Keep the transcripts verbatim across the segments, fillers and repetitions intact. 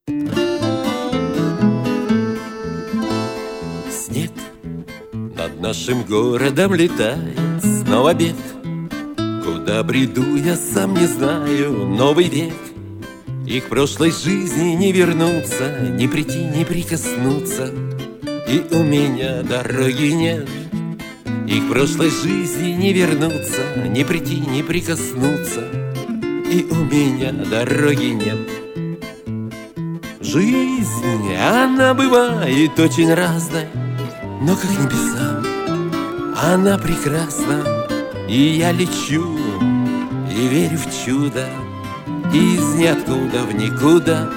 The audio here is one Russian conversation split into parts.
Снег над нашим городом летает, снова бег. Куда бреду, я сам не знаю, новый век. И к прошлой жизни не вернуться, не прийти, не прикоснуться. И у меня дороги нет. И к прошлой жизни не вернуться, не прийти, не прикоснуться. И у меня дороги нет. Жизнь, она бывает очень разной, но как небеса, она прекрасна. И я лечу, и верю в чудо, из ниоткуда в никуда,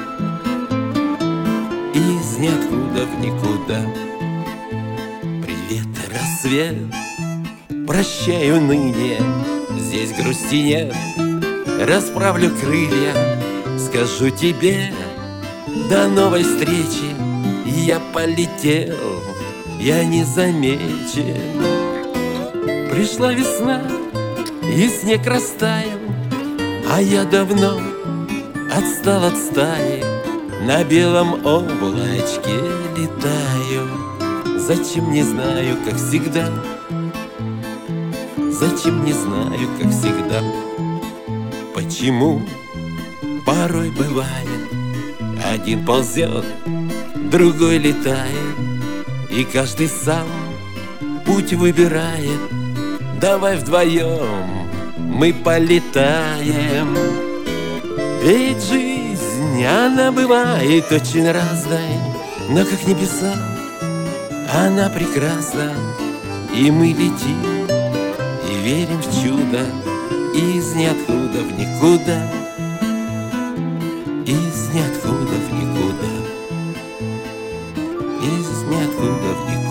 из ниоткуда в никуда. Привет, рассвет, прощай, уныние, здесь грусти нет. Расправлю крылья, скажу тебе до новой встречи. Я полетел, я не замечен. Пришла весна, и снег растаял, а я давно отстал от стаи. На белом облачке летаю. Зачем, не знаю, как всегда. Зачем, не знаю, как всегда. Почему порой бывает, один ползет, другой летает, и каждый сам путь выбирает. Давай вдвоем мы полетаем. Ведь жизнь, она бывает очень разной, но как небеса, она прекрасна. И мы летим, и верим в чудо, из ниоткуда в никуда, из ниоткуда в никуда, из ниоткуда в никуда.